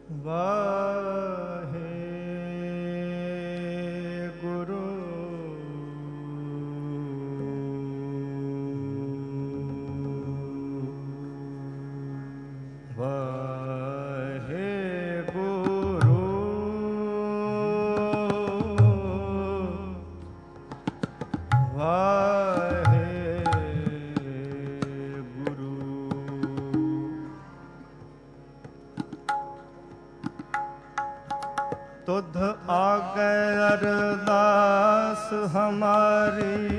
ਵਾਹਿਗੁਰੂ ਤੁਧ ਆਗੇ ਅਰਦਾਸ ਹਮਾਰੀ,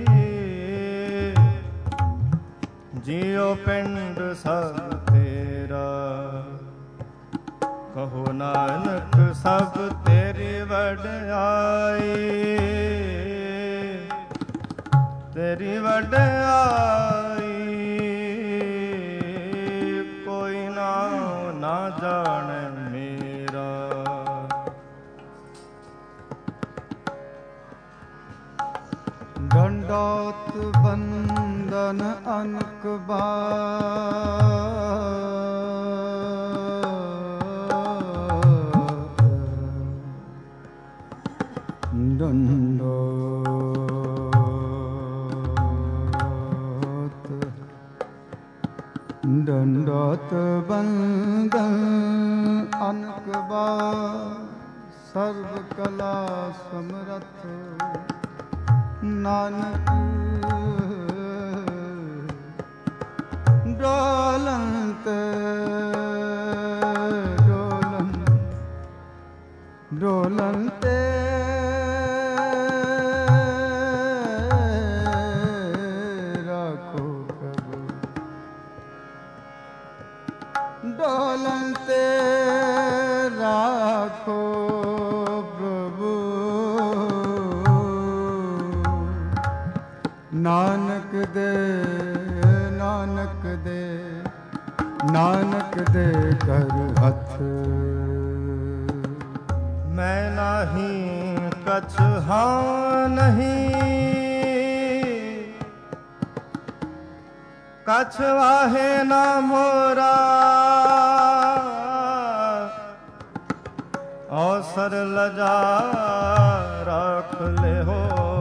ਜਿਉ ਪਿੰਡ ਸਭ ਤੇਰਾ। ਕਹੋ ਨਾਨਕ ਸਭ ਤੇਰੀ ਵਡਿਆਈ, ਤੇਰੀ ਵਡਿਆਈ ਕੋਈ ਨਾ ਜਾਣੈ ਮੇਰਾ। ਦੰਡੋਤ ਬੰਦਨ ਅਨਕ ਦੰਡੋਤ ਬੰਦਨ ਅਨਕ ਸਰਬ ਕਲਾ ਸਮਰਥ ਨਾਨਕ ਡੋਲੰਤ ਡੋਲੰਤੇ ਰਾਖੋ ਪ੍ਰਭੂ, ਡੋਲੰਤੇ ਰਾਖੋ ਪ੍ਰਭੂ। ਨਾਨਕ ਦੇ ਨਾਨਕ ਦੇ ਨਾਨਕ ਦੇ ਕਰ ਹੱਥ। ਮੈਂ ਨਾਹੀ ਕਛ ਹਾਂ ਨਹੀਂ, ਕਛ ਵਾਹੇ ਨਾ ਮੋਰਾ। ਔਸਰ ਲਜਾ ਰੱਖ ਲਿਓ,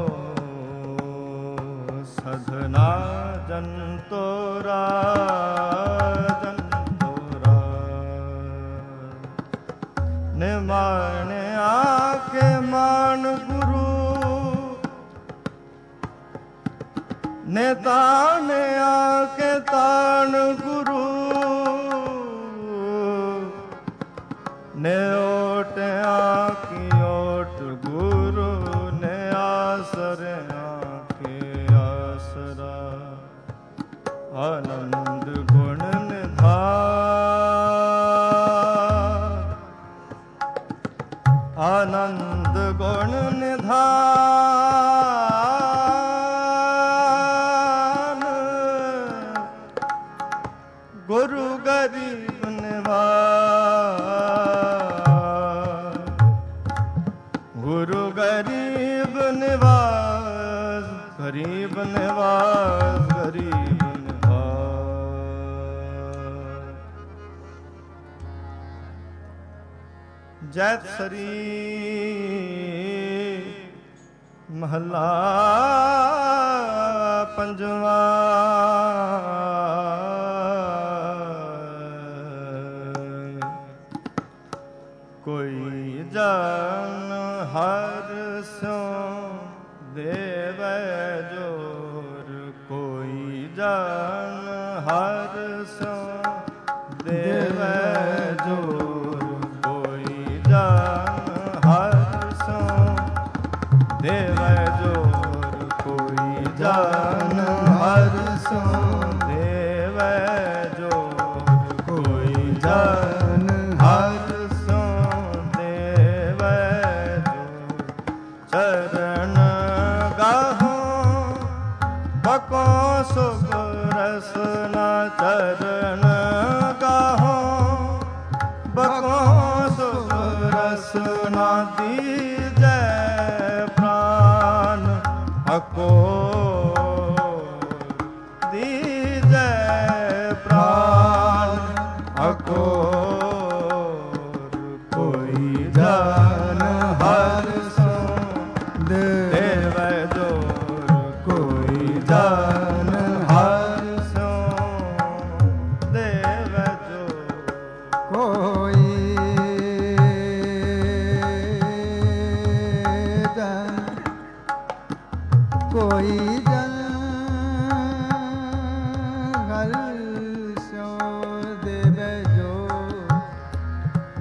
ਸਧਨਾ ਜਨ ਤੋਰਾ ਜਨ ਤੋਰਾ। ਨਿਮਾਣਿਆ ਕੇ ਮਾਨ ਗੁਰੂ, ਨਿਤਾਣਿਆ ਕੇ ਤਾਣ ਗੁਰੂ। ਨਿਓਟਿਆ ਕੀ ਓਟ ਗੁਰੂ, ਨੇ ਆਸਰਿਆ ਕੇ ਆਸਰਾ। ਆਨੰਦ ਗੁਣ ਨਿਧਾਨ, ਆਨੰਦ ਗੁਣ ਨਿਧਾਨ। ਗੁਰੂ ਗਰੀਬ ਨਿਵਾਸ, ਗੁਰੂ ਗਰੀਬ ਨਿਵਾਸ, ਗਰੀਬ ਨਿਵਾਸ, ਗਰੀਬ ਨਿਵਾਸ। ਜੈਤ ਸਰੀ ਮਹਲਾ ਪੰਜਵਾ। ਕੋਈ ਜਨ ਹਰ ਸਿਉ ਦੇਵੈ ਜੋਰ, ਕੋਈ ਜਨ ਹਰ ਸਿਉ ਦੇਵੈ ਜੋਰ। ਕੋਈ ਜਨ ਹਰ ਸਿਉ ਦੇਵੈ ਜੋਰ, ਕੋਈ ਜਨ ਹਰ ਸਿਉ ਦੇਵੈ ਜੋਰ। ਕੋਈ ਜਨ ਹਰ ਬਕੋ ਸੁਖ ਰਸਨਾ। ਚਰਨ ਗਾਹੋ ਬਕੋ ਸੁਖ ਰਸਨਾ। ਦੀਜੈ ਪ੍ਰਾਨ ਅਕੋ, ਦੀਜੈ ਪ੍ਰਾਨ ਅਕੋ।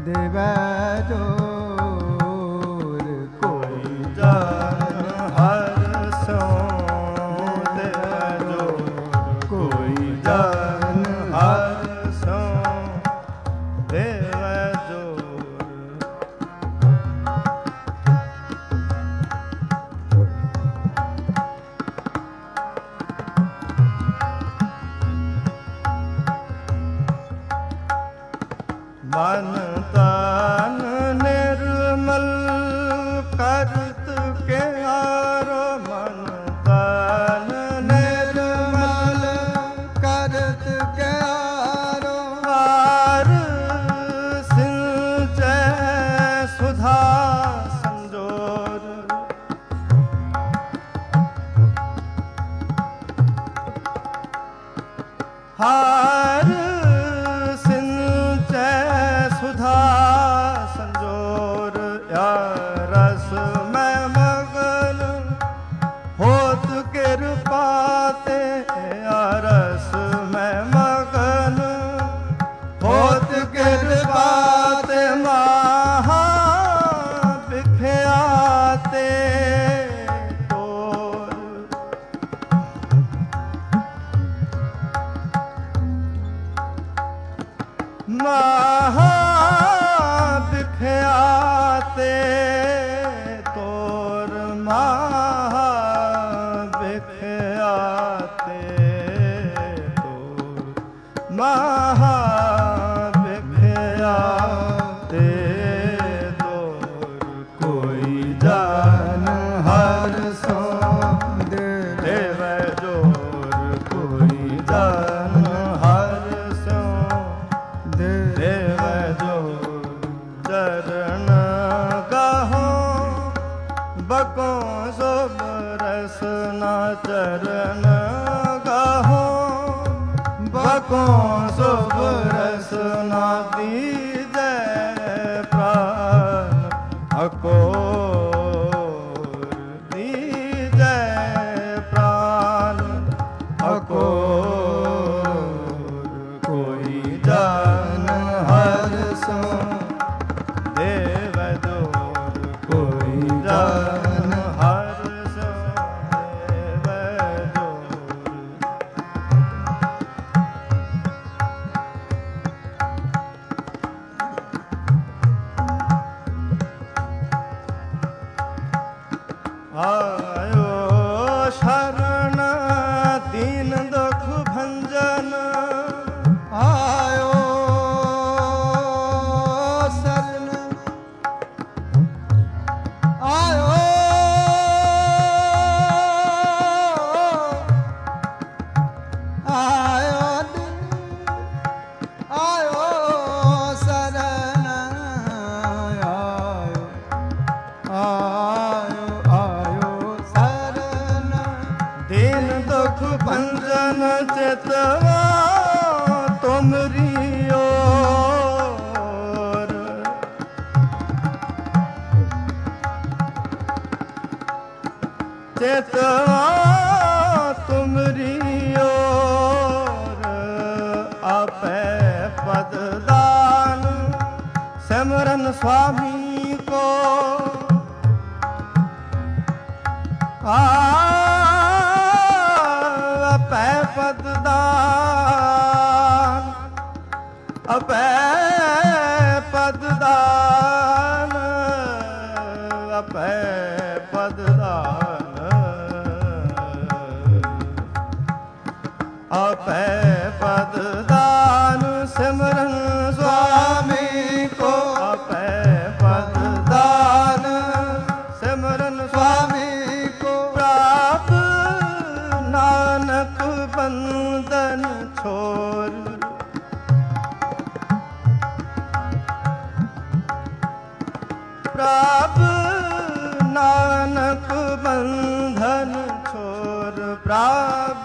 ਦੇਵੈ ਜੋਰ ਕੋਈ ਜਨ ਹਰਿ ਸਿਉ ਦੇਵੈ ਜੋਰ ਕੋਈ ਜਨ ਹਰਿ ਸਿਉ ਦੇਵੈ ਜੋਰ ਮਨ ਤਨ ਨਿਰਮਲ ਕਰਤ ਕਿਆਰੋ ਮਨ ਤਨ ਨਿਰਮਲ ਕਰਤ ਕਿਆਰੋ ਹਾਰ ਸਿੰਚੈ ਸੁਧਾ ਸੰਜੋਰ ਹਾਰ ਸਿੰਚੈ ਸੁਧਾ ਸੰਜੋਰ ਯਾ ਰਸ ਮੈਂ ਮਗਨ ਹੋਤ ਕਿਰਪਾ ਤੇ ਯਾ ਰਸ ਮੈਂ ਮਗਨ ਹੋਤ ਕਿਰਪਾ ਤੇ ਮਹਾ ਵਿਖਿਆ ਤੇ ਤੋਰ ਮਹਾ ਵਿਖਿਆ ਤੇ ਤੋਰ ਮਹਾ ਵਿਖਿਆ ਤੇ ਤੋਰ ਮਹਾ ਵਿਖਿਆ ਤੇ ਤੋਰ ਕੋਈ ਜਨ ਹਰਿ ਸਿਉ ਦੇਵੈ ਜੋਰ ਕੋਈ ਜਨ ਹਰਿ ਸਿਉ ਦੇਵੈ ਜੋਰ ਚਰਨ ਗਾਹੋ ਬਕੋ ਸੋਭ ਰਸਨਾ ਚਰਨ ਗਾਹੋ ਬਕੋ ਸੋਭ ਰਸਨਾ ਦੀਜੈ ਪ੍ਰਾਨ ਅਕੋਰ ਦੀਜੈ ਪ੍ਰਾਨ ਅਕੋਰ ਕੋਈ ਜਨ ਹਰਿ ਸਿਉ ਦੇਵੈ ਜੋਰ ਕੋਈ ਜਨ ਹਰਿ ਸਿਉ ਦੇਵੈ ਜੋਰ ਆਇਓ ਸ਼ਰਨ ਦੀਨ ਦੁਖ ਭੰਜਨ ਆਇਓ ਸਰਨ ਆਇਓ ਆਇਓ ਆਇਓ ਸਰਨ ਆਇਓ ਆਇਓ ਸਰਨ ਦੀਨ ਦੁਖ ਭੰਜਨ ਚਿਤਵਾ ਤੁਮਰੀ ਓਰ ਚਿਤਵਾ ਤੁਮਰੀ ਓਰ ਆਪੈ ਪਦ ਦਾਨ ਸਿਮਰਨ ਸੁਆਮੀ ਕੋ ਆਪੈ ਪਦ ਦਾਨ ਆਪੈ ਪਦ ਦਾਨ ਆਪੈ ਪਦ ਦਾਨ ਆਪੈ ਪਦ ਦਾਨ ਸਿਮਰਨ ਸੁਆਮੀ ਕੋ ਆਪੈ ਪਦ ਦਾਨ ਸਿਮਰਨ ਸੁਆਮੀ ਕੋ ਪ੍ਰਾਪ ਨਾਨਕ ਬੰਧਨ ਛੋਰ ਪ੍ਰਾਪ ਨਾਨਕ ਬੰਧਨ ਛੋਰ ਪ੍ਰਾਪ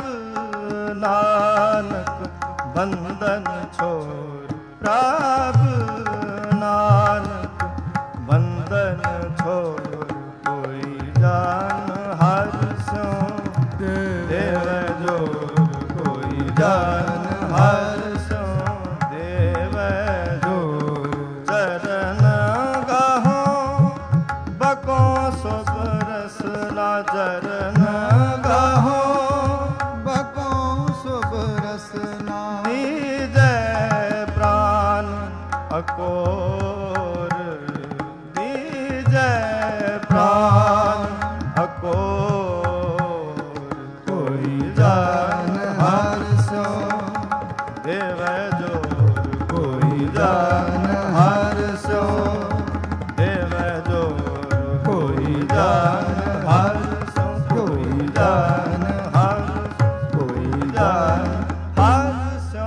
ਨਾਨਕ ਬੰਧਨ ਛੋਰ ਪ੍ਰਾਪ ਨਾਨਕ ਬੰਧਨ ਛੋਰ ਕੋਈ ਜਾਨ ਹਰਿ ਸਿਉ ਦੇਵੈ ਜੋਰ ਕੋਈ ਜਾਨ ਹਰਿ ਸਿਉ ਦੇਵੈ ਜੋਰ ਚਰਨ चरण गाहो बको सुब रसना चरण गाहो बको शुभ रसना दीजै प्राण अकोर दीजै प्राण अकोर कोई जान हर सो देवै जोर कोई जान हर सो देवै जोर कोई जान हर सो कोई जान हर कोई जान हर सो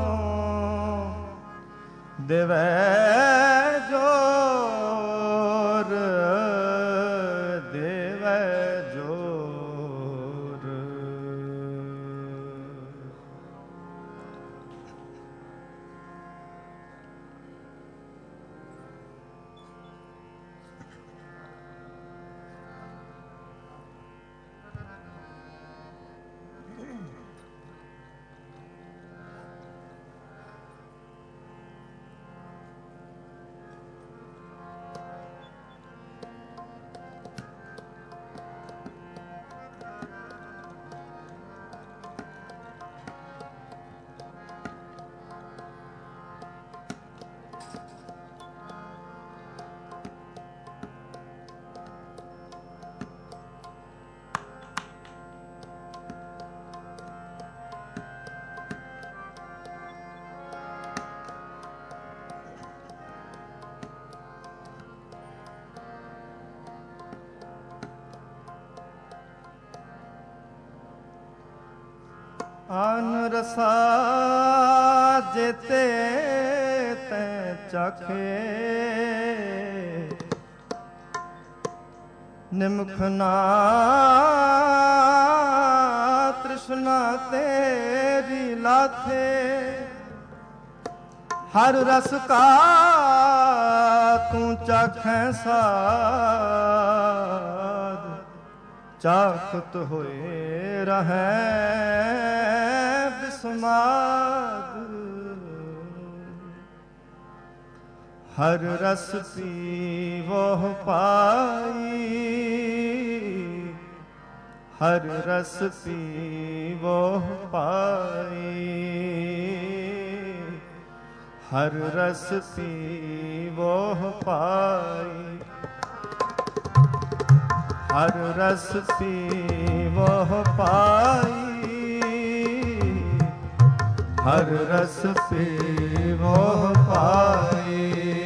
देवै जोर देवै जोर। आन रसा जेते तै चखे निमख ना तृष्णा तेरी लाथे हर रस का तू चखै साध चाखत होए रहै बिस्माद हर रस पीवो पाई हर रस पीवो पाई हर रस पीवो पाई हर रस पीवो पाई हर रस पीवो पाई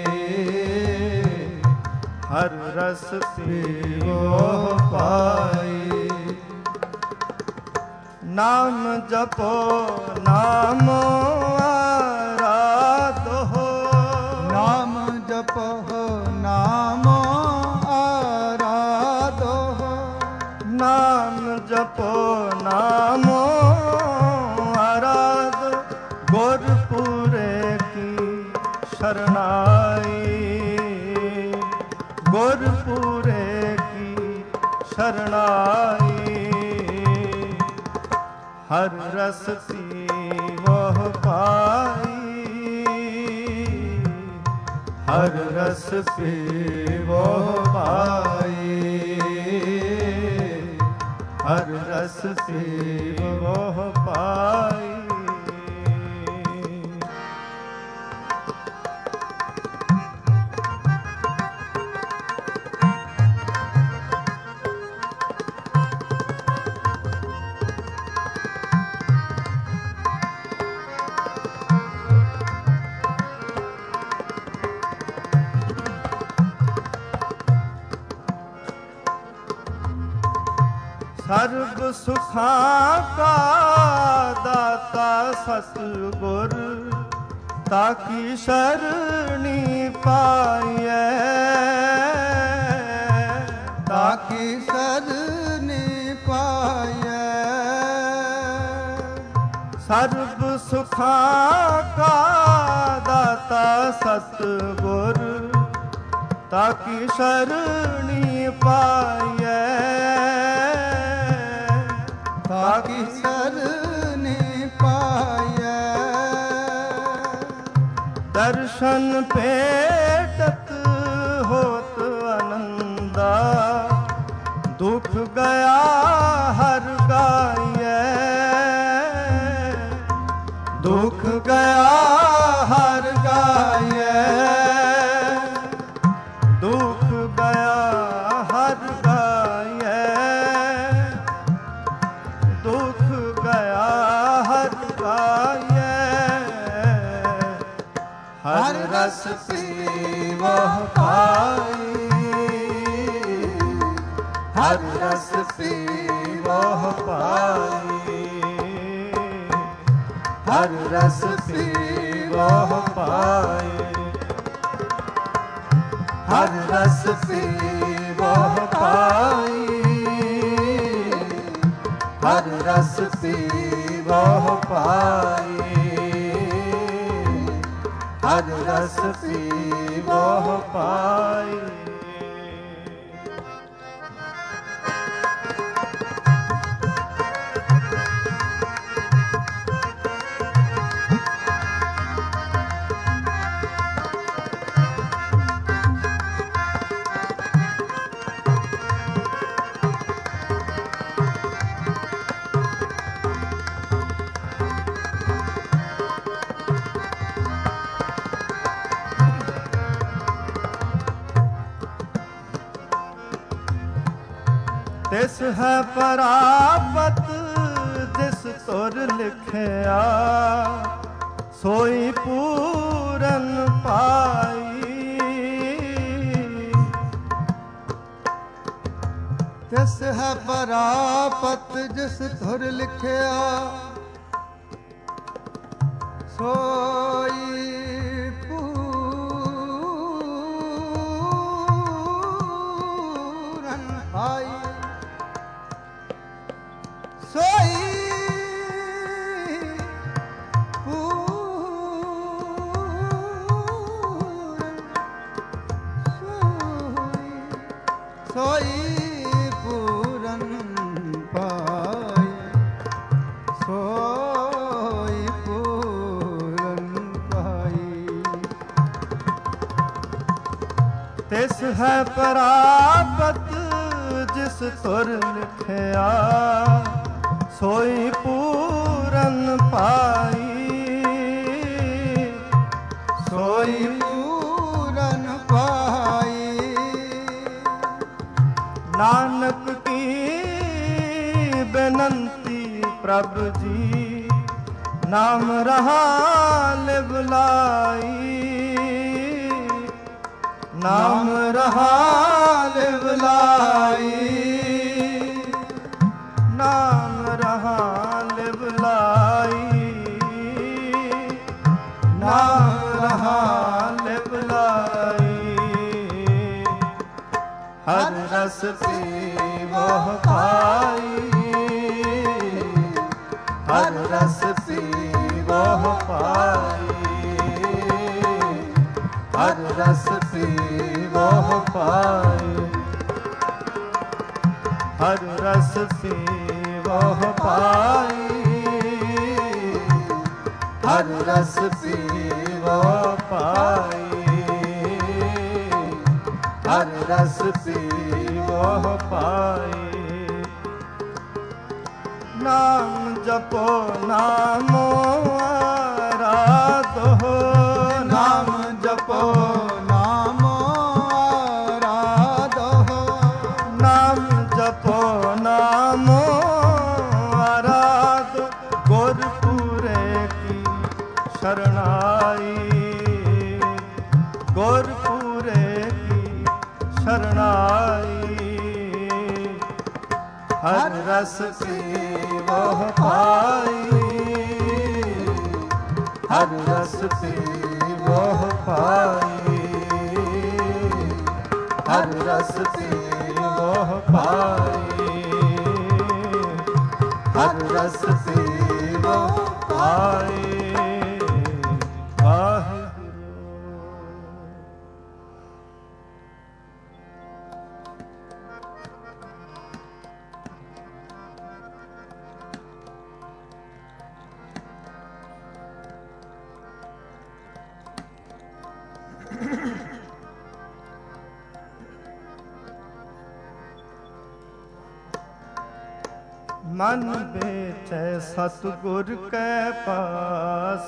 हर रस पीवो पाई नाम जपो नाम आराधो नाम जपो नाम आराधो नाम जपो नाम आराध गुरपुरे की शरणाई गुरपुरे की शरणाई हर रस पीवो पाई हर रस पीवो पाई हर रस पीवो पाई सर्ब सुखां का दाता सतगुर ताकि शरणी पाइए ताकि शरणी पाइए सर्ब सुखां का दाता सतगुर ताकि शरणी पाइए ताकि शरणी पाइए दर्शन पेट पाई, हर रस पीवो पाई, हर रस पीवो पाई, हर रस पीवो पाई, हर रस पीवो पाई, हर रस पीवो पाई। तिस है परापत जिस तुर लिखिया, सोई पूरन पाई, तिस है परापत जिस तुर लिखिया, सोई पूरन पाई, सोई पूरन पाई, सोई पूरन पाई। तिस है परापत जिस तुर लिखिया, सोई पूरन पाई, सोई पूरन पाई। नानक की बेनंती प्रभु जी, नाम रहा लिवलाई, नाम रहा लिवलाई, नाम रहा लिवलाई, नाम रहा लिवलाई। हर रस पीवो पाई, हर रस पीवो पाई, हर रस पीवो पाई, हर रस पीवो पाई, हर रस पीवो पाई, हर रस पीवो पाई। नाम जपो नामो आराधो, नाम जपो नामो आराधो, नाम जपो नामो आराधो, गुरपुरे की शरणाई, गुरपुरे की शरणाई। हर रस पीवो पाई, हर रस पीवो पाई, हर रस पीवो पाई, हर रस पीवो पाई। मन बेचै सतगुर कै पास,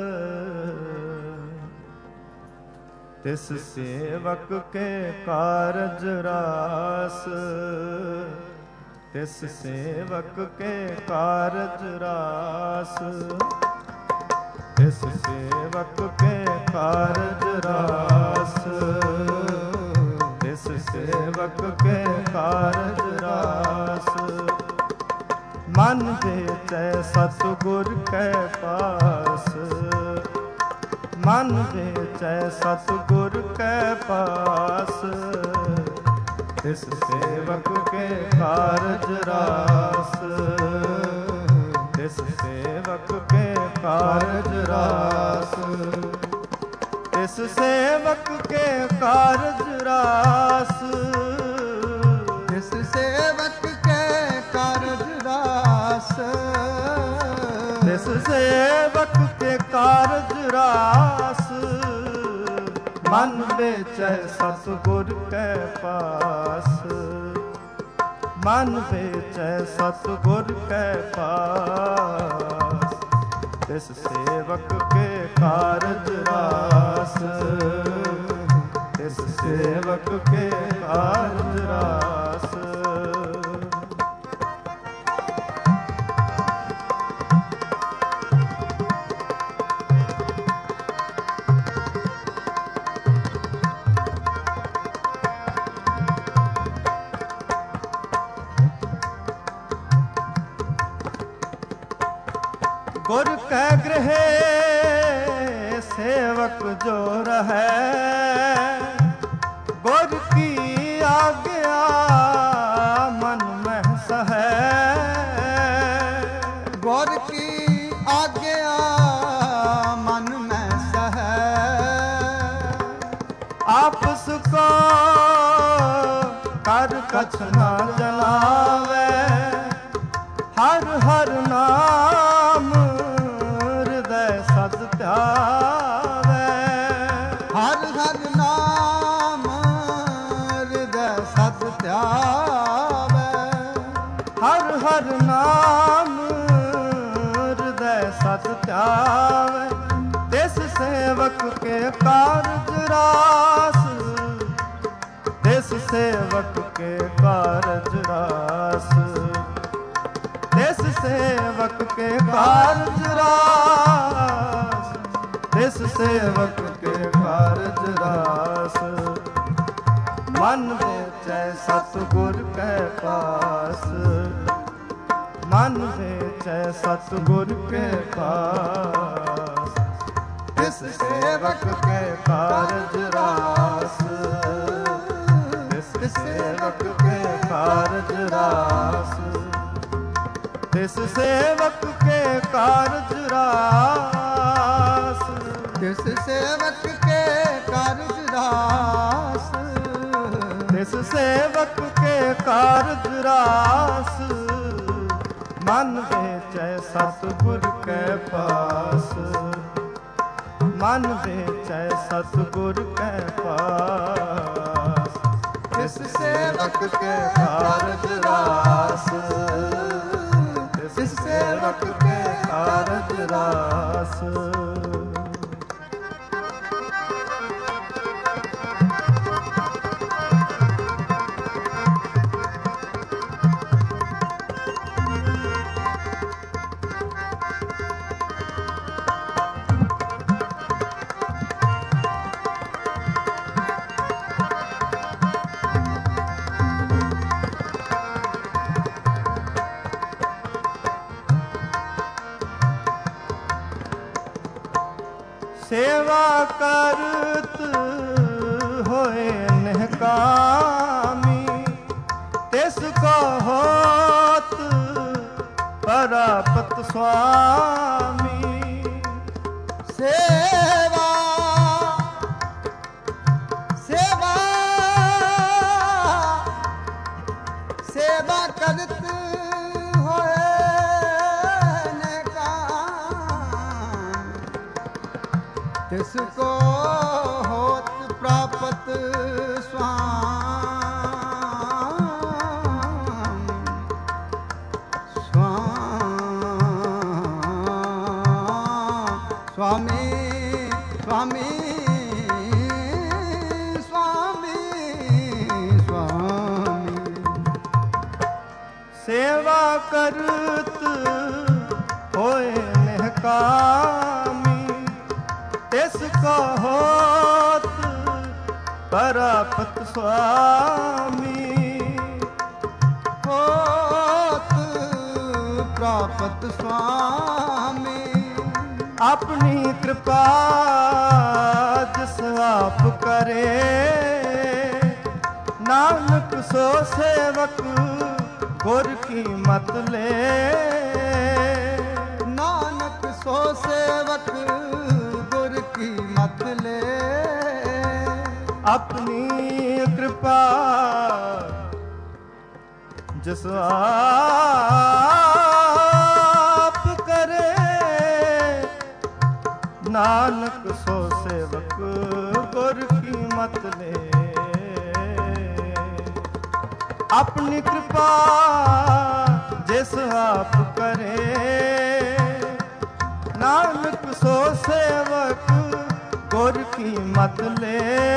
तिस सेवक के कारज रास, तिस सेवक के कारज रास, तिस सेवक के कारज रास। सेवक के कारज रास। मन बेचै सतगुर के पास, मन बेचै सतगुर के पास। इस सेवक के कारज रास, इस सेवक के कारज रास। इस सेवक के कारज रास, इस सेवक के कारज रास। इस सेवक के कारज रास। मन बेचै सतगुर के पास, मन बेचै सतगुर के पास। इस सेवक के कारज रास, इस सेवक के कारज रास। गुर कै गृह सेवक जो रहे, गुर की आज्ञा मन में सहे। गुर की आज्ञा मन में सहे। आपस को कर कछ न जलावे, हर हर नाम सद ध्यावे। हर हर नाम हृदय सद ध्यावे। हर हर नाम हृदय सद ध्यावे। तिस सेवक के कारज रास, तिस सेवक के कारज रास। तिस सेवक के कारज रास, तिस सेवक के कारज रास। मन बेचै सतगुर के पास, मन बेचै सतगुर के पास। तिस सेवक के कारज रास, तिस सेवक के कारज रास। तिस सेवक के कारज रास, तिस सेवक के कारज रास। तिस सेवक के कारज रास। मन बेचै सतगुर के पास, मन बेचै सतगुर के पास। तिस सेवक के कारज रास, तिस सेवक के कारज रास। सेवा करत होए निहकामी, तिस को होत परापत स्वामी। सेवा सेवा सेवा करत होए तिसको होत प्राप्त स्वामी स्वामी स्वामी स्वामी। सेवा करत होए निहकामी, तिस को होत ਪ੍ਰਾਪਤ ਸੁਆਮੀ ਹੋਤ ਪ੍ਰਾਪਤ ਸੁਆਮੀ ਆਪਣੀ ਕਿਰਪਾ ਜਿਸ ਆਪ ਕਰੇ ਨਾਨਕ ਸੋ ਸੇਵਕ ਗੁਰ ਕੀ ਮਤ ਲੈ ਨਾਨਕ ਸੋ ਸੇਵਕ ਗੁਰ ਕੀ ਮਤ ਲੈ ਆਪਣੀ ਕਿਰਪਾ ਜਿਸ ਆਪ ਕਰੇ ਨਾਨਕ ਸੋ ਸੇਵਕ ਗੁਰ ਕੀ ਮਤ ਲੈ ਆਪਣੀ ਕਿਰਪਾ ਜਿਸ ਆਪ ਕਰੇ ਨਾਨਕ ਸੋ ਸੇਵਕ ਗੁਰ ਕੀ ਮਤ ਲੈ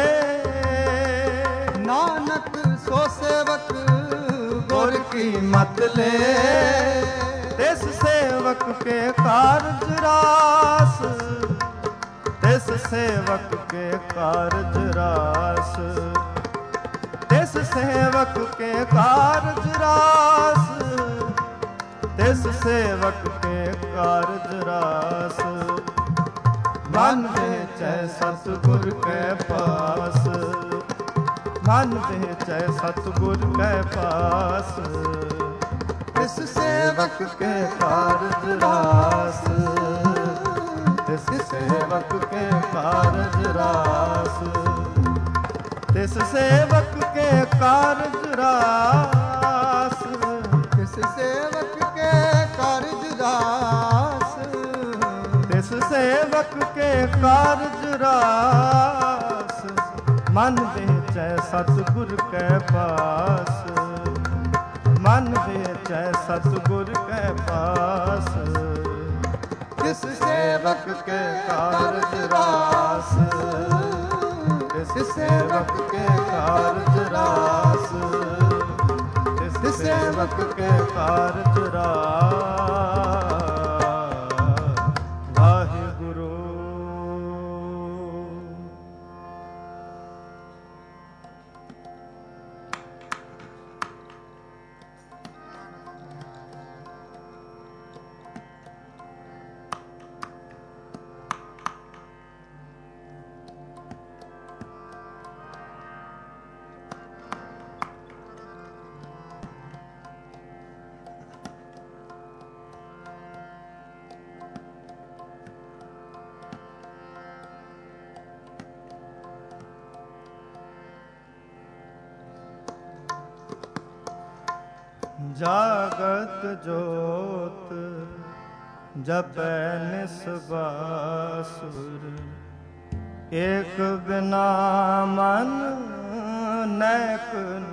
ਨਾਨਕ ਸੋ ਸੇਵਕ ਗੁਰ ਕੀ ਮਤ ਲੈ ਤਿਸ ਸੇਵਕ ਕੇ ਕਾਰਜ ਰਾਸ ਤਿਸ ਸੇਵਕ ਕੇ ਕਾਰਜ ਰਾਸ ਤਿਸ ਸੇਵਕ ਕੇ ਕਾਰਜ ਰਾਸ ਤਿਸ ਸੇਵਕ ਕੇ ਕਾਰਜ ਰਾਸ ਮਨ ਵਿਚੈ ਸਤਿਗੁਰ ਕੈ ਪਾਸ ਮਨ ਵਿਚੈ ਸਤਿਗੁਰ ਕੈ ਪਾਸ ਤਿਸ ਸੇਵਕ ਕੇ ਕਾਰਜ ਰਾਸ ਤਿਸ ਸੇਵਕ ਕੇ ਕਾਰਜ ਰਾਸ ਤਿਸ ਸੇਵਕ ਕੇ ਕਾਰਜ ਰਾਸ ਤਿਸ ਸੇਵਕ ਕੇ ਕਾਰਜ ਰਾਸ ਤਿਸ ਸੇਵਕ ਕੇ ਕਾਰਜ ਰਾਸ ਮਨ ਵਿਚੈ ਸਤਿਗੁਰ ਕੈ ਪਾਸ ਮਨ ਵਿਚੈ ਸਤਿਗੁਰ ਕੈ ਪਾਸ ਤਿਸ ਸੇਵਕ ਕੇ ਕਾਰਜ ਰਾਸ ਤਿਸ ਸੇਵਕ ਕੇ ਕਾਰਜ ਰਾਸ ਤਿਸ ਸੇਵਕ ਕੇ ਕਾਰਜ ਰਾਸ ਵਾਹਿਗੁਰੂ। ਜਾਗਤ ਜੋਤ ਜਪੈ ਨਿਸਬਾਸੁਰ ਏਕ ਬਿਨਾ ਮਨ ਨੈਕ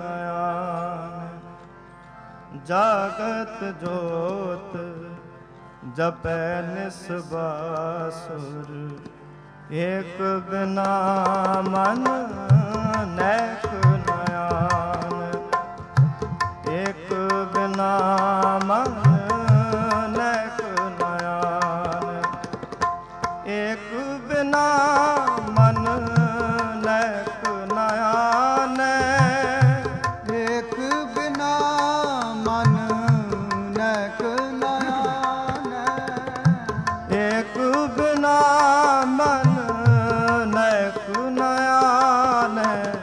ਨਯਾਨ ਜਾਗਤ ਜੋਤ ਜਪੈ ਨਿਸਬਾਸੁਰ ਏਕ ਬਿਨਾ ਮਨ ਨੈਕ ਨਯਾਨ ਏਕ ਬਿਨਾ ਮਨ ਨੈਕ ਨਯਾਨ ਏਕ ਬਿਨਾ ਮਨ ਨੈਕ ਨਯਾਨ ਏਕ ਬਿਨਾ ਮਨ ਨੈਕ ਨਯਾਨ ਏਕ ਬਿਨਾ ਮਨ ਨੈਕ ਨਯਾਨ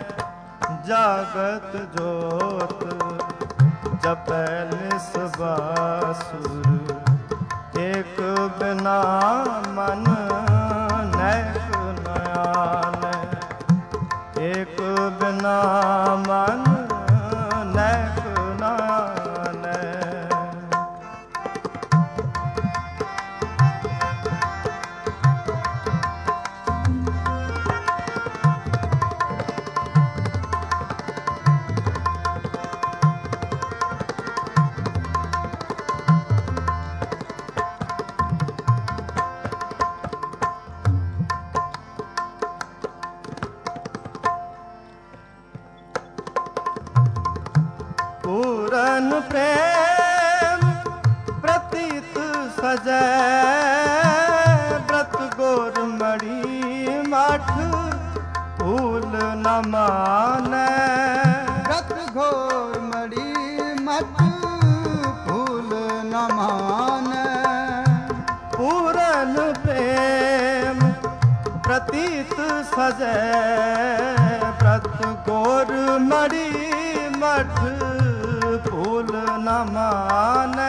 ਜਾਗਤ ਜੋਤ ਜਪੈ ਨਿਸਬਾਸੁਰ ਏਕ ਬਿਨਾ ਮਨ ਨੈਕ ਨਯਾਨ ਏਕ ਬਿਨਾ ਮਨ ਨੈਕ ਨਯਾਨ ਪੂਰਨ ਪ੍ਰੇਮ ਪ੍ਰਤੀਤ ਸਜੈ ਬ੍ਰਤ ਗੁਰ ਮੜੀ ਮਠ ਫੂਲ न मानै। व्रत घोर मड़ी मत फूल न मानै। पूरन प्रेम प्रतीत सजै, व्रत घोर मड़ी मठ फूल न मानै।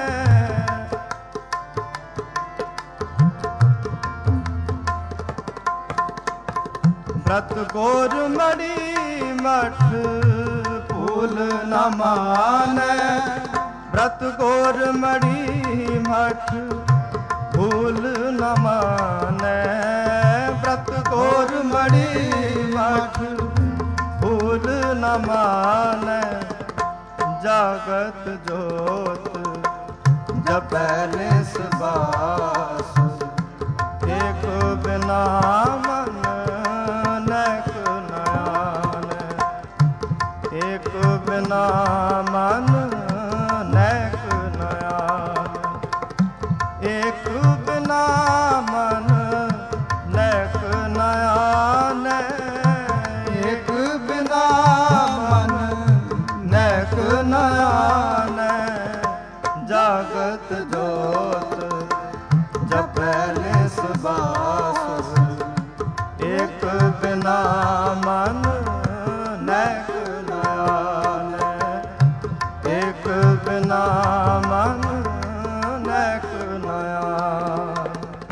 व्रत घोर मड़ी मठ फूल न मानै। व्रत घोर मड़ी मठ फूल न मानै। व्रत घोर मड़ी मठ फूल न मानै। जागत जोत जपै निसबास, एक बिना मन नैक नयानै। एक बिना मन नैक नयानै। एक बिना मन नैक नयानै। एक बिना मन नैक नयानै। जागत जोत जपै निसबास, एक बिना मन नैक नयानै। एक बिना मन नैक नयानै।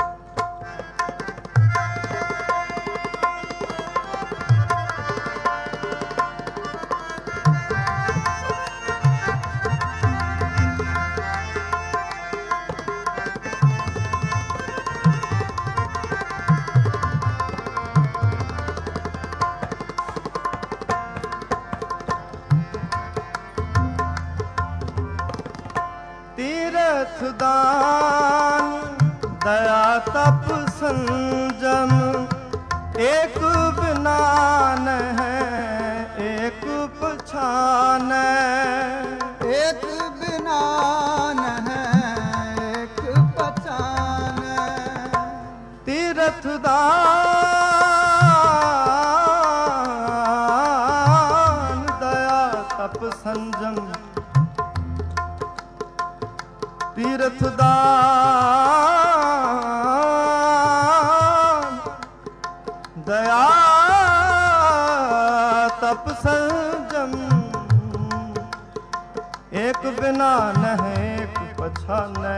तीर्थ दान दया तप संजम, एक बिना है एक पछानै। एक बिना है एक पहचानै। तीर्थ दान दया तप संजम, तीर्थ दान दया तप संजम, एक बिना नह एक पछानै।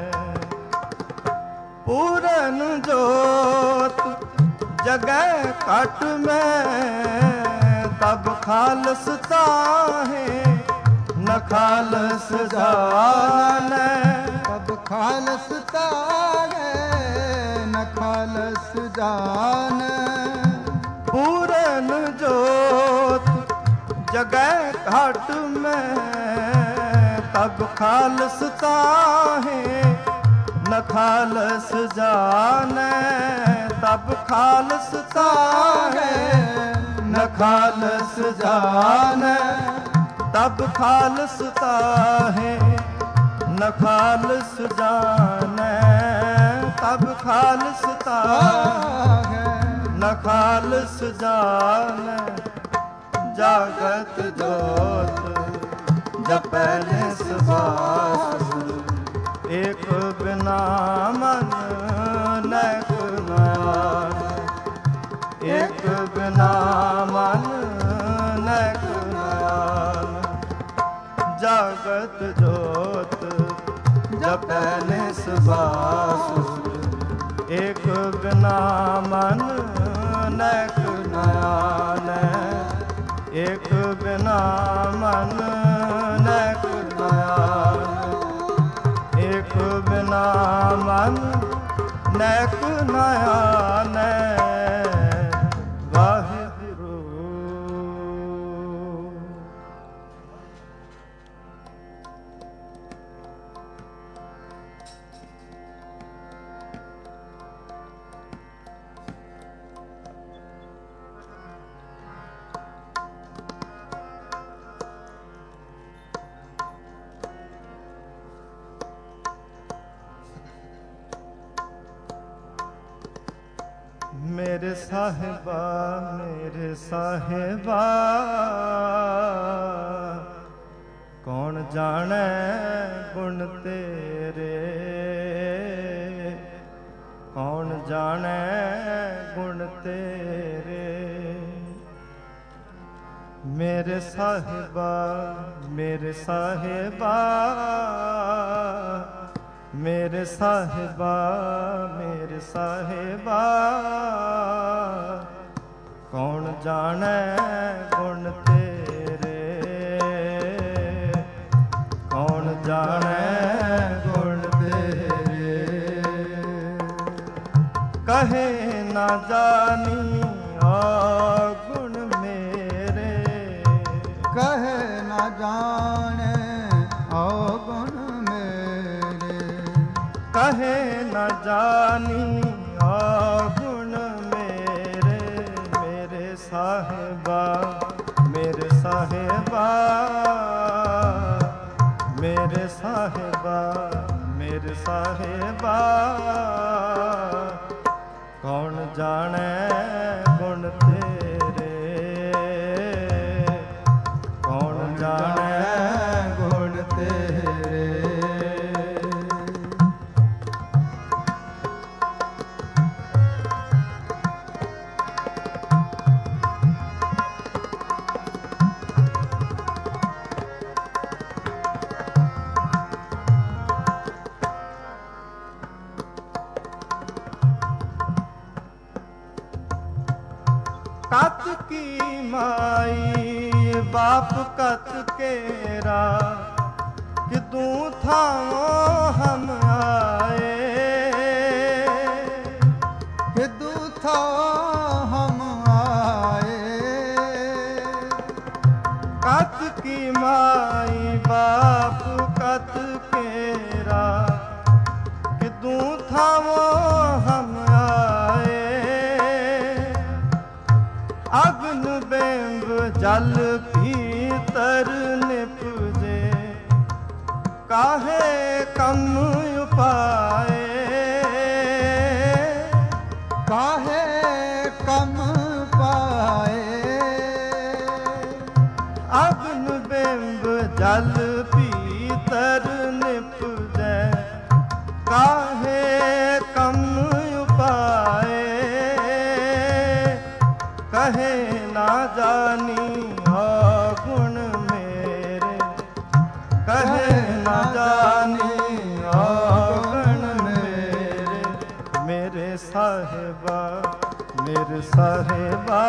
पूरन जोत जगै कट में, तब खालस ताहे न खालस जानै। तब खालस तारै न खालस जानै। पूरन जोत जगै घाट में, तब खालस ताहे न खालस जानै। तब खालस ताहे न खालस जानै। तब खालस ताहे न खालस जानै। तब खालस ताहे न खालस जानै। जागत जोत जपै निसबास, एक बिना मन नैक नयानै। एक बिना मन नैक नयानै। जागत जोत जपै निसबास, एक बिना मन नैक नयानै। एक बिना मन नैक नयानै। एक बिना मन नैक नयानै। वाहिगुरू। ਸਾਹਿਬਾ ਮੇਰੇ ਸਾਹਿਬਾ ਕੌਣ ਜਾਣੈ ਗੁਣ ਤੇਰੇ, ਕੌਣ ਜਾਣੈ ਗੁਣ ਤੇਰੇ। ਮੇਰੇ ਸਾਹਿਬਾ ਮੇਰੇ ਸਾਹਿਬਾ ਮੇਰੇ ਸਾਹਿਬਾ ਮੇਰੇ ਸਾਹਿਬਾ ਕੌਣ ਜਾਣੈ ਗੁਣ ਤੇਰੇ, ਕੌਣ ਜਾਣੈ ਗੁਣ ਤੇਰੇ। ਕਹੇ ਨਾ ਜਾਣੀ ਆ ਗੁਣ ਮੇਰੇ, ਕਹੇ ਨਾ ਜਾਣੇ ਆ ਗੁਣ ਮੇਰੇ। ਕਹੇ ਨਾ ਜਾਣੀ ਆ ਗੁਣ ਮੇਰੇ। ਮੇਰੇ ਸਾਹਿਬਾ ਮੇਰੇ ਸਾਹਿਬਾ ਮੇਰੇ ਸਾਹਿਬਾ ਮੇਰੇ ਸਾਹਿਬਾ ਕੌਣ ਜਾਣੈ ਗੁਣ ਤੇਰੇ, ਕੌਣ ਜਾਣੈ ਗੁਣ ਤੇਰੇ। कत की माई बाप कत केरा, किदू थाओ हम आए, किदू थाओ हम आए। कत की माई बाप कत केरा, किदू थाओ हम आए। अग्न बेंब जल भीतर निपजे, काहे कम उपाए, काहे कम पाए। अग्न बेंब जल भीतर निपजे, काहे कम उपाए। कहे ना जानी आ गुण मेरे, कहे ना जानी आ गुण मेरे। मेरे साहिबा मेरे साहिबा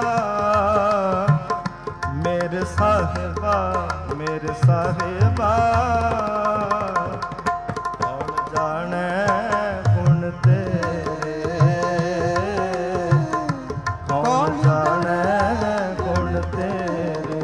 मेरे साहिबा मेरे साहिबा कौन जाने गुण तेरे, कौन जाने गुण तेरे।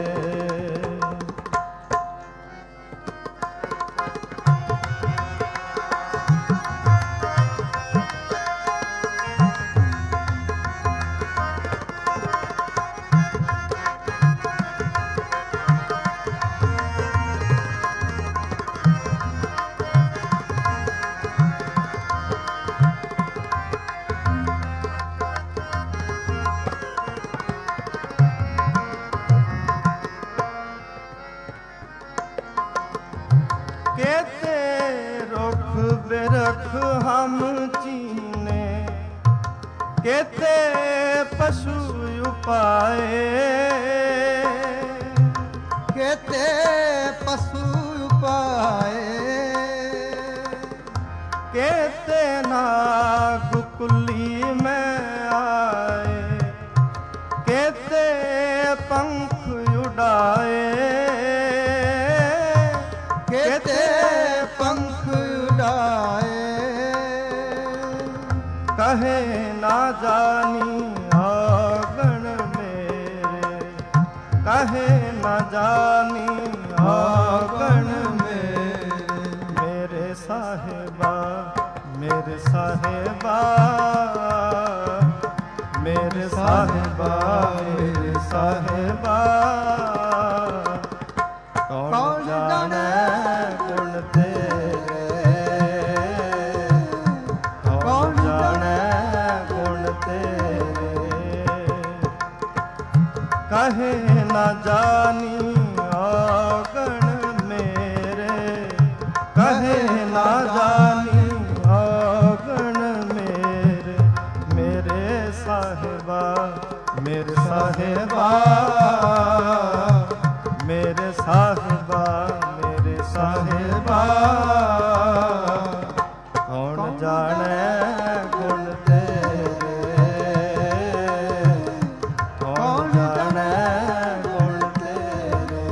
केते रुख बिरख हम चीने, केते पशु उपाए, केते पशु उपाए। केते नाग कुली में आए, केते पंख उड़ाए, केते पंख उड़ाए। कहे ना जानी आ गण मेरे, कहे ना जानी आ गण मेरे। मेरे साहिबा मेरे साहिबा मेरे साहिबा मेरे साहिबा कौन जाने गुण तेरे, कौन जाने गुण तेरे। जानी औगण मेरे, कहे ना जानी औगण मेरे, मेरे साहिबा, मेरे साहिबा, मेरे साहिबा, मेरे साहिबा। कौन जाने गुण तेरे, कौन जाने गुण तेरे।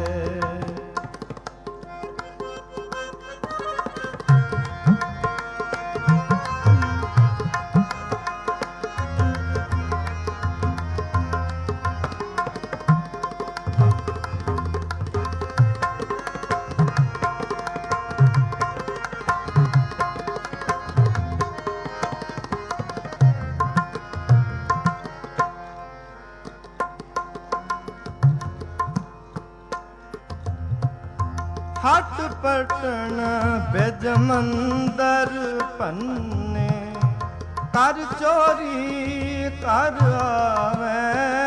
हट पटन बिज मंदर भन्ने, कर चोरी कर आवे।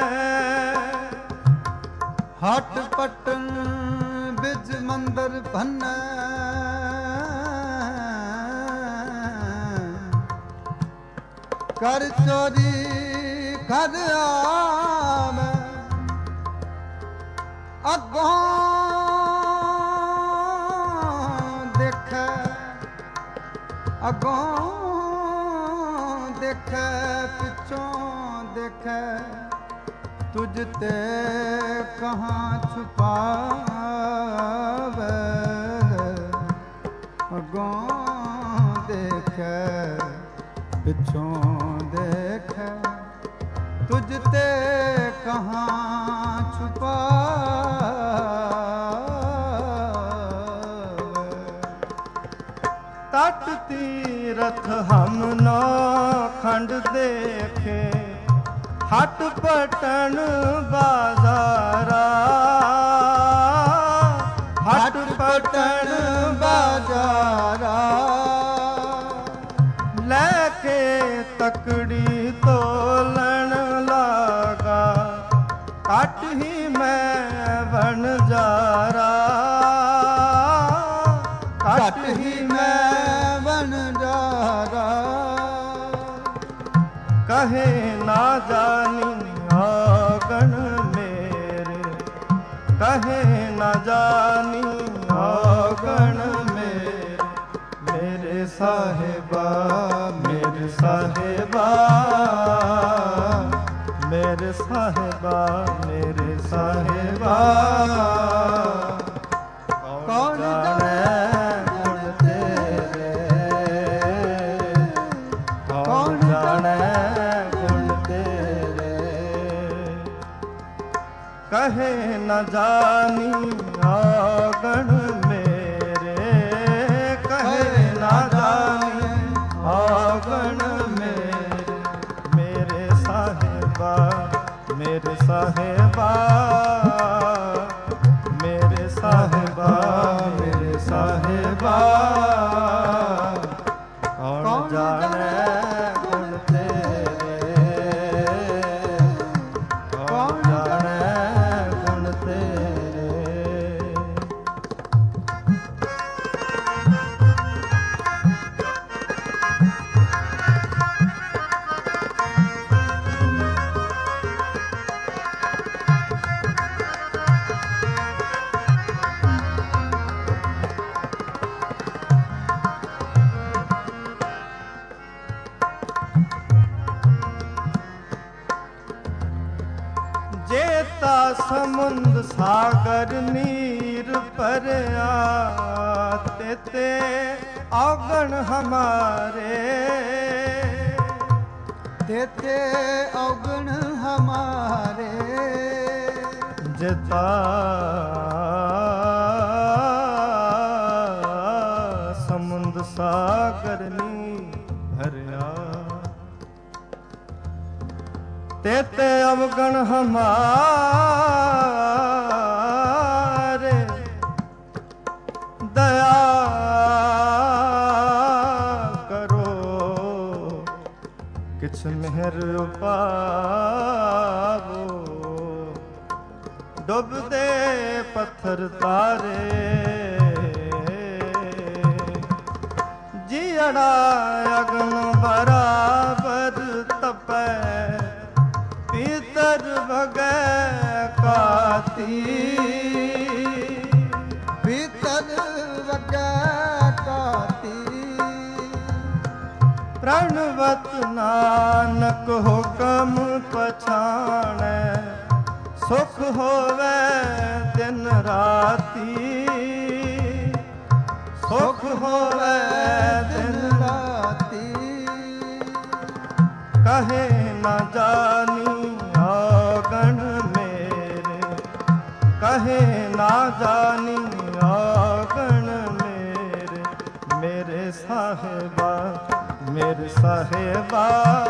हट पटन बिज मंदर भन्ने, कर चोरी कर आवे। अगों देखे, अगों देखे, पिछों देखे, तुझ ते कहाँ छुपावे। अगों देखे, पिछों देखे, तुझ ते कहाँ छुपावे। तट तीरथ हम नौ खंड देखे, हट पटन बाजारा, हट पटन बाजारा। लेके तकड़ी तोलन लागा, काट ही मैं बन जारा, काट ही मैं बन जारा। कहे ना जानी औगण मेरे, कहे ना जानी औगण मेरे, मेरे साहिबा, मेरे साहिबा, मेरे साहिबा, मेरे साहिबा। कौन जाने गुण तेरे, कौन जाने गुण तेरे। कहे न जानी औगण मेरे, कहे न जानी औगण मेरे, मेरे साहिबा, मेरे साहिबा, मेरे साहिबा, मेरे साहिबा। कौन जाने गुण तेरे, कौन जाने गुण तेरे। जेता समुंद सागर नीर परया, तेते औगण हमारे, तेते औगण हमारे। जेता समुंद सागर नीर भरया, तेते अवगण हमारे। दया करो किछ मेहर पावो, ਡੁੱਬਦੇ ਪੱਥਰ ਤਾਰੇ, ਜੀੜਾ ਅਗਨ ਬਰਾਬਰ ਤਪੈ, ਪੀਤਰ ਵਗੈ ਕਾਤੀ, ਪੀਤਰ ਵਗੈ ਕਾਤੀ। ਪ੍ਰਣਵਤ ਨਾਨਕ ਹੁਕਮ ਪਛਾਣੈ, ਸੁਖ ਹੋਵੇ ਦਿਨ ਰਾਤੀ, ਸੁਖ ਹੋਵੇ ਦਿਨ ਰਾਤੀ। ਕਹੇ ਨਾ ਜਾਣੀ ਆਗਣ ਮੇਰੇ, ਕਹੇ ਨਾ ਜਾਣੀ ਆਗਣ ਮੇਰੇ, ਮੇਰੇ ਸਾਹਿਬਾ, ਮੇਰੇ ਸਾਹਿਬਾ,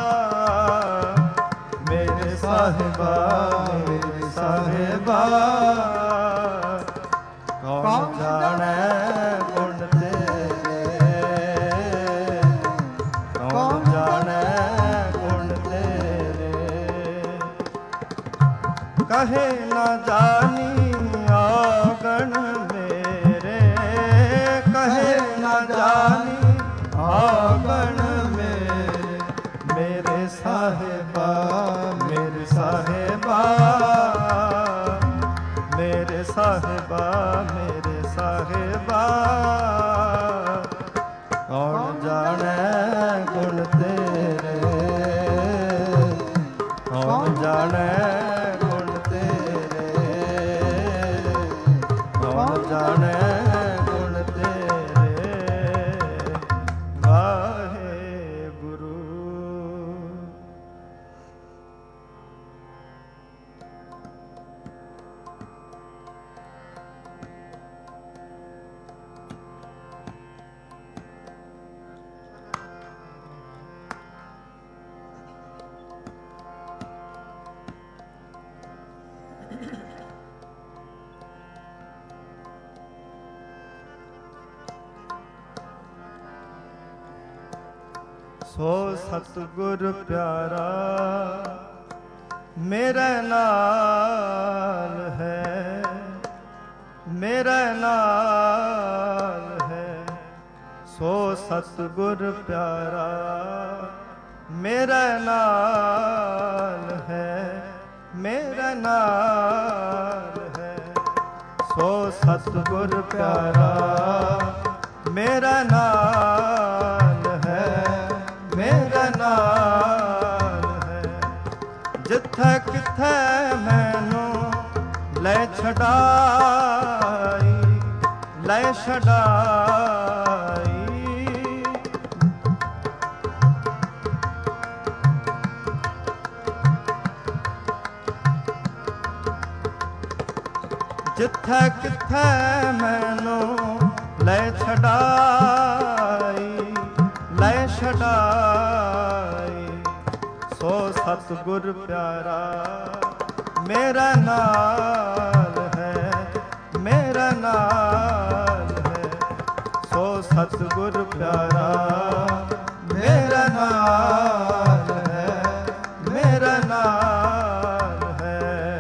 ਮੇਰੇ ਸਾਹਿਬਾ, ਮੇਰੇ ਸਾਹਿਬਾ। ਕੌਣ ਜਾਣੈ ਗੁਣ ਤੇਰੇ, ਕੌਣ ਜਾਣੈ ਗੁਣ ਤੇਰੇ। ਕਹੇ ਨਾ ਜਾਣੀ ਆਗਣ ਮੇਰੇ, ਕਹੇ ਨਾ ਜਾਣੀ ਆਗਣ ਮੇਰੇ, ਮੇਰੇ ਸਾਹਿਬਾ, ਮੇਰੇ ਸਾਹਿਬਾ, ਮੇਰੇ ਸਾਹਿਬਾ, ਮੇਰੇ ਸਾਹਿਬਾ। ਕੌਣ ਜਾਣੈ ਗੁਣ ਤੇਰੇ, ਕੌਣ ਜਾਣੈ ਗੁਣ ਤੇਰੇ, ਕੌਣ ਜਾਣੈ ਗੁਣ ਤੇਰੇ। ਵਾਹਿਗੁਰੂ। ਸੋ ਸਤਿਗੁਰ ਪਿਆਰਾ ਮੇਰੇ ਨਾਲ ਹੈ, ਮੇਰੇ ਨਾਲ ਹੈ। ਸੋ ਸਤਿਗੁਰ ਪਿਆਰਾ ਮੇਰੇ ਨਾਲ ਹੈ, ਮੇਰੇ ਨਾਲ ਹੈ। ਸੋ ਸਤਿਗੁਰ ਪਿਆਰਾ ਮੇਰੇ ਨਾਲ ਹੈ, ਮੇਰੇ ਨਾਲ ਹੈ। ਜਿੱਥੇ ਕਿੱਥੇ ਮੈਨੂੰ ਲੈ ਛਡਾਈ, ਲੈ ਛਡਾਈ। ਜਿੱਥੇ ਕਿੱਥੇ ਮੈਨੂੰ ਲੈ ਛਡਾਈ, ਲੈ ਛਡਾਈ। ਸੋ ਸਤਿਗੁਰ ਪਿਆਰਾ ਮੇਰਾ ਨਾਲ ਹੈ, ਮੇਰਾ ਨਾਲ ਹੈ। ਸੋ ਸਤਿਗੁਰ ਪਿਆਰਾ ਮੇਰਾ ਨਾਲ ਹੈ, ਮੇਰਾ ਨਾਲ ਹੈ।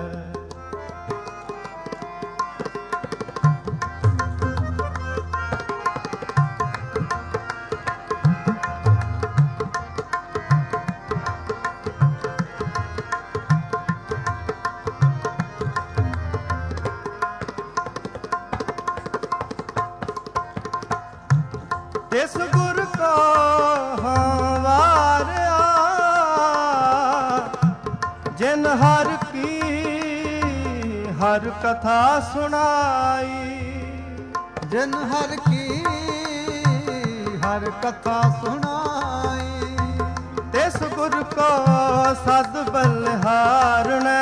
ਤਿਸ ਗੁਰ ਕੋ ਵਾਰਿਆ, ਜਿਨ ਹਰ ਕੀ ਹਰ ਕਥਾ ਸੁਣਾਈ। ਜਿਨ ਹਰ ਕੀ ਹਰ ਕਥਾ ਸੁਣਾਈ। ਤਿਸ ਗੁਰ ਕੋ ਸਦ ਬਲਿਹਾਰਣੈ,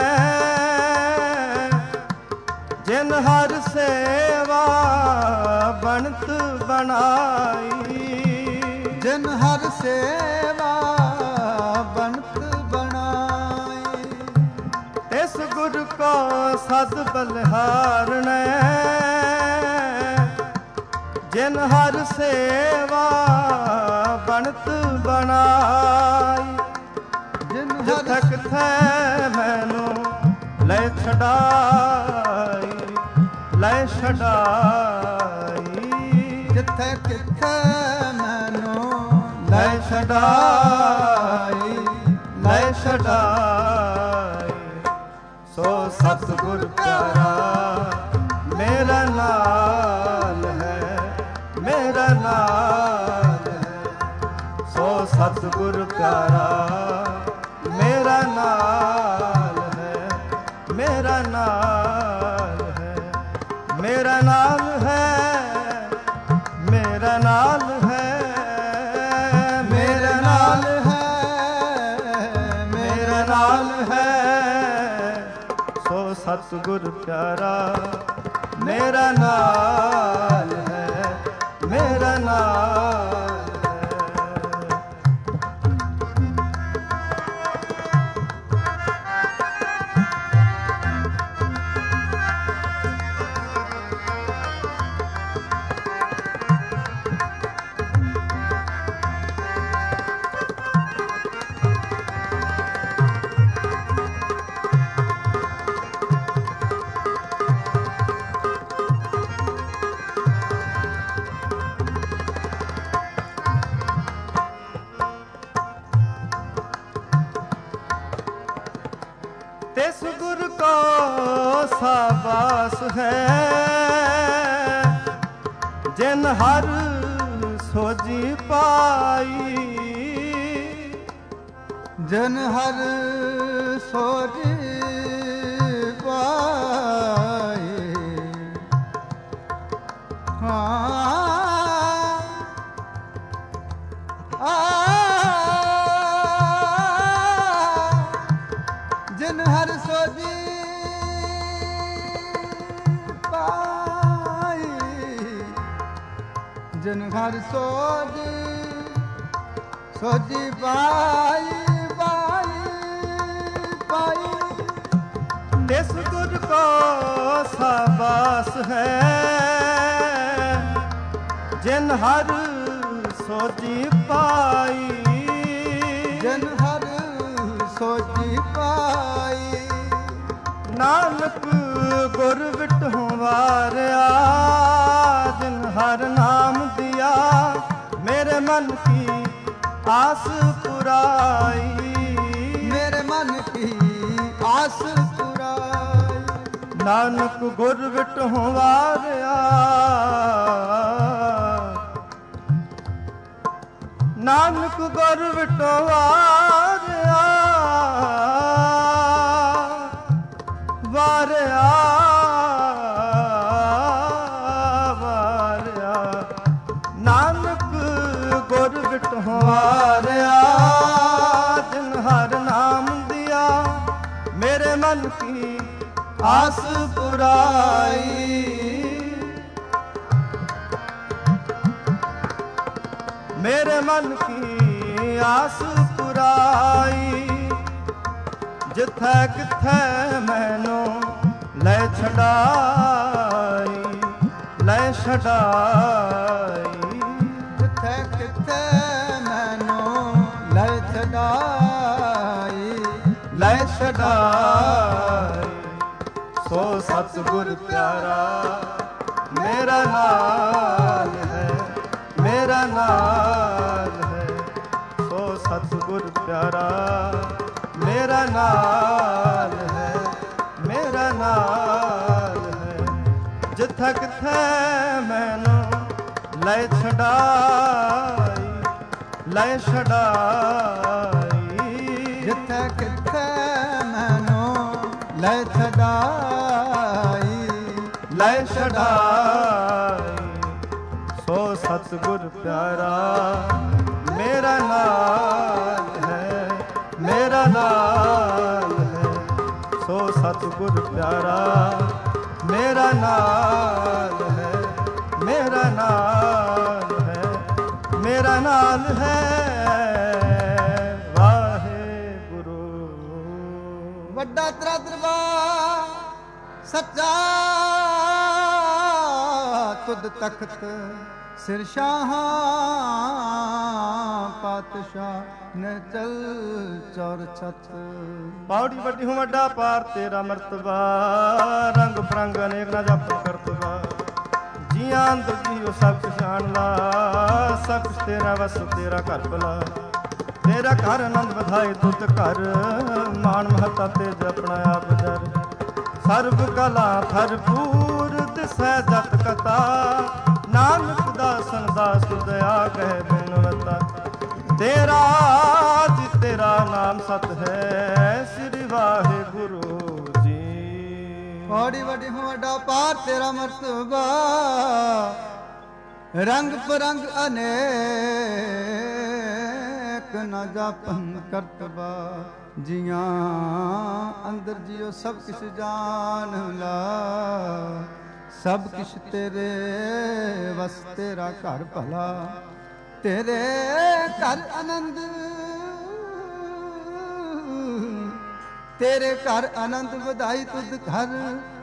ਜਿਨ ਹਰ ਸੇਵਾ ਬਣਤ ਬਣਾਈ। ਜਿਨ ਹਰ ਸੇਵਾ ਬਣਤ ਬਣਾਈ। ਤਿਸ ਗੁਰ ਕੋ ਸਦ ਬਲਿਹਾਰਣੈ, ਜਿਨ ਹਰ ਸੇਵਾ ਬਣਤ ਬਣਾਈ। ਜਿਨ ਜਿੱਥੇ ਕਿੱਥੇ ਮੈਨੂੰ ਲੈ ਛਡਾਈ, ਲੈ ਛਡਾਈ, ਜਿੱਥੇ ਕਿੱਥੇ ਮੈਨੂੰ ਲੈ ਛਡਾਈ, ਲੈ ਛਡਾਈ। ਸੋ ਸਤਿਗੁਰ ਪਿਆਰਾ ਮੇਰਾ ਨਾਲ ਹੈ, ਮੇਰਾ ਨਾਲ ਹੈ। ਸੋ ਸਤਿਗੁਰ ਪਿਆਰਾ ਮੇਰਾ ਨਾਲ ਹੈ, ਮੇਰਾ ਨਾਲ ਹੈ, ਮੇਰਾ ਨਾਲ ਹੈ, ਮੇਰਾ ਨਾਲ ਹੈ, ਮੇਰਾ ਨਾਲ ਹੈ, ਮੇਰਾ ਨਾਲ ਹੈ। ਸੋ ਸਤਿਗੁਰ ਪਿਆਰਾ ਮੇਰਾ ਨਾਲ ਹੈ, ਮੇਰਾ ਨਾਲ ਹੈ। ਤਿਸ ਗੁਰ ਕੋ ਸਾਬਾਸ ਹੈ, ਜਿਨ ਹਰ ਸੋਜੀ ਪਾਈ, ਜਨ ਹਰ ਸੋਜੀ ਪਾਈ। ਜਿਨ ਹਰ ਸੋਜੀ ਪਾਈ, ਜਿਨ ਹਰ ਸੋਜੀ ਸੋਜੀ ਪਾਈ, ਪਾਈ, ਪਾਈ। ਤਿਸ ਗੁਰ ਕੋ ਸਾਬਾਸ ਹੈ, ਜਿਨ ਹਰ ਸੋਜੀ ਪਾਈ, ਜਿਨ ਹਰ ਸੋਜੀ ਪਾਈ। ਨਾਨਕ ਗੁਰ ਵਿਟਹੁ ਵਾਰਿਆ, ਜਿਨ ਹਰ ਨਾਮ ਦਿਆ, ਮੇਰੇ ਮਨ ਕੀ ਆਸ ਪੁਰਾਈ, ਮੇਰੇ ਮਨ ਕੀ ਆਸ ਪੁਰਾਈ। ਨਾਨਕ ਗੁਰ ਵਿਟਹੁ ਵਾਰਿਆ, ਨਾਨਕ ਗੁਰ ਵਿਟਹੁ ਵਾਰਿਆ, ਵਾਰਿਆ, ਵਾਰਿਆ। ਨਾਨਕ ਗੁਰ ਵਿਟਹੁ ਵਾਰਿਆ, ਜਿਨ ਹਰ ਨਾਮ ਦਿਆ, ਮੇਰੇ ਮਨ ਕੀ ਆਸ ਪੁਰਾਈ। ਮੇਰੇ ਮਨ ਕੀ ਆਸ ਪੁਰਾਈ। ਜਿੱਥੇ ਕਿੱਥੇ ਮੈਨੂੰ ਲੈ ਛਡਾਈ, ਲੈ ਛਡਾਈ, ਜਿੱਥੇ ਕਿੱਥੇ ਮੈਨੂੰ ਲੈ ਛਡਾਈ, ਲੈ ਛਡਾਈ। ਸੋ ਸਤਿਗੁਰ ਪਿਆਰਾ ਮੇਰਾ ਨਾਲ ਹੈ, ਮੇਰਾ ਨਾਲ ਹੈ। ਸੋ ਸਤਿਗੁਰ ਪਿਆਰਾ ਮੇਰਾ ਨਾਲ ਹੈ, ਮੇਰਾ ਨਾਲ ਹੈ। ਜਿੱਥੇ ਕਿੱਥੇ ਮੈਨੂੰ ਲੈ ਛਡਾਈ, ਲੈ ਛਡਾਈ, ਜਿੱਥੇ ਕਿੱਥੇ ਮੈਨੂੰ ਲੈ ਛਡਾਈ, ਲੈ ਛਡਾਈ। ਸੋ ਸਤਿਗੁਰ ਪਿਆਰਾ ਮੇਰਾ ਨਾਲ ਹੈ, ਮੇਰਾ ਨਾਲ ਹੈ। ਸੋ ਸਤਿਗੁਰ ਪਿਆਰਾ ਮੇਰਾ ਨਾਲ ਹੈ, ਮੇਰਾ ਨਾਲ ਹੈ, ਮੇਰਾ ਨਾਲ ਹੈ। ਵਾਹਿਗੁਰੂ। ਵੱਡਾ ਤੇਰਾ ਦਰਬਾਰ ਸੱਚਾ ਤੁਧ ਤਖਤ ਸਿਰ ਸ਼ਾਹਾਂ ਪਾਤਸ਼ਾਹ ਨੇ ਚਲ ਚੌਰ ਛਤ। ਪੌੜੀ ਵੱਡੀ ਹੂੰ ਵੱਡਾ ਪਾਰ ਤੇਰਾ ਮਰਤਬਾ, ਰੰਗ ਬਰੰਗ ਅਨੇਕ ਨਾ ਜਪ ਕਰਤਬਾ। ਜੀਆਂ ਅੰਦਰ ਜੀਓ ਸਭ ਕੁਛ ਜਾਣ ਲਾ, ਸਭ ਕੁਛ ਤੇਰਾ ਵਸ ਤੇਰਾ ਘਰ ਭਲਾ। ਤੇਰਾ ਘਰ ਆਨੰਦ ਵਧਾਏ ਦੁੱਧ ਘਰ, ਮਾਣ ਮਹਤਾ ਤੇਜ ਆਪਣਾ ਆਪ ਜਰ। ਸਰਬ ਕਲਾ ਭਰਪੂਰ ਦਿਸੈ ਜਤ ਕਥਾ, ਨਾਨਕ ਦਾਸਨ ਦਾਸ ਦਇਆ ਕਹਿ ਬਿਨਵਤਾ। ਤੇਰਾ ਜੀ ਤੇਰਾ ਨਾਮ ਸਤ ਹੈ, ਸ੍ਰੀ ਵਾਹਿਗੁਰੂ ਜੀ। ਪੌੜੀ ਵੱਡੀ ਹੂੰ ਵੱਡਾ ਪਾਰ ਤੇਰਾ ਮਰਤਬਾ, ਰੰਗ ਪਰੰਗ ਅਨੇਕ ਨਾ ਜਾਪਨ ਕਰਤਬਾ। ਜੀਆਂ ਅੰਦਰ ਜਿਉ ਸਭ ਕਿਛ ਜਾਣ ਲਾ, ਸਭ ਕਿਛ ਤੇਰੇ ਵਸ ਤੇਰਾ ਘਰ ਭਲਾ। ਤੇਰੇ ਘਰ ਆਨੰਦ, ਤੇਰੇ ਘਰ ਆਨੰਦ ਵਧਾਈ ਤੁਧ ਘਰ।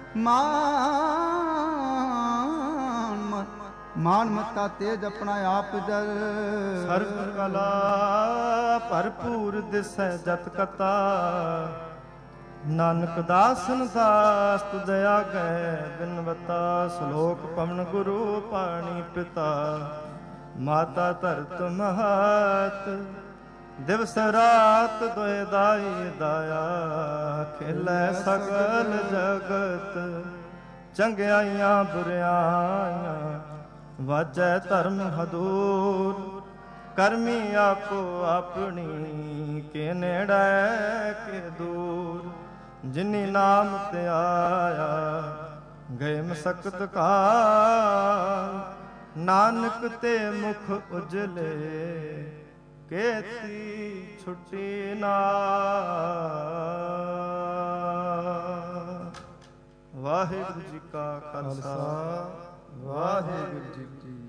ਮਾਨ ਮਤਾ ਤੇਜ ਆਪਣਾ ਆਪ ਜਰ। ਸਰਬ ਕਲਾ ਭਰਪੂਰ ਦਿਸੈ ਜਤ ਕਤਾ, ਨਾਨਕ ਦਾਸਨ ਦਾਸ ਤੁ ਦਇਆ ਗੈ ਬਿਨਵਤਾ। ਸ਼ਲੋਕ ਪਵਨ ਗੁਰੂ ਪਾਣੀ ਪਿਤਾ, ਮਾਤਾ ਧਰਤ ਮਹਤ। ਦਿਵਸ ਰਾਤ ਦੋਇ ਦਾਈ ਦਾਇਆ, ਖੇਲੇ ਸਗਲ ਜਗਤ। ਚੰਗਿਆਈਆਂ ਬੁਰਿਆਈਆਂ ਵਾਜੈ ਧਰਮ ਹਦੂਰ। ਕਰਮੀ ਆਪੋ ਆਪਣੀ, ਕੇ ਨੇੜੇ ਕੇ ਦੂਰ। ਜਿਨੀ ਨਾਮ ਤੇ ਆਇਆ, ਗਏ ਮਸਕਤ ਕਾਲ। ਨਾਨਕ ਤੇ ਮੁਖ ਉਜਲੇ, ਕੇਤੀ ਛੁੱਟੀ ਨਾਲ। ਵਾਹਿਗੁਰੂ ਜੀ ਕਾ ਖਾਲਸਾ, ਵਾਹਿਗੁਰੂ ਜੀ ਕੀ